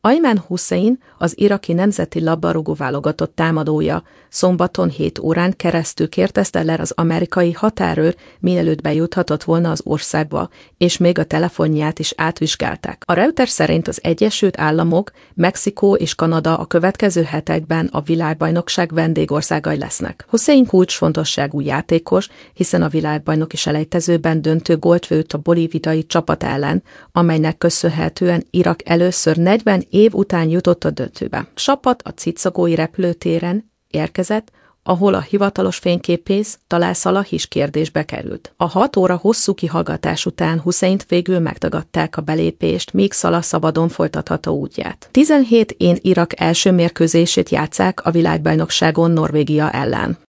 Ayman Hussein, az iraki nemzeti labdarúgó-válogatott támadója, szombaton 7 órán keresztül kérdezte le az amerikai határőr, mielőtt bejuthatott volna az országba, és még a telefonját is átvizsgálták. A Reuters szerint az Egyesült Államok, Mexikó és Kanada a következő hetekben a világbajnokság vendégországai lesznek. Hussein kulcsfontosságú játékos, hiszen a világbajnoki selejtezőben döntő gólt lőtt a bolíviai csapat ellen, amelynek köszönhetően Irak először 40 év után jutott a döntőbe. A csapat a cicagói repülőtéren érkezett, ahol a hivatalos fényképész Talal Salah is kérdésbe került. A 6 óra hosszú kihallgatás után Husseint végül megtagadták a belépést, míg Salah szabadon folytathatta útját. 17 Irak első mérkőzését játsszák a világbajnokságon Norvégia ellen.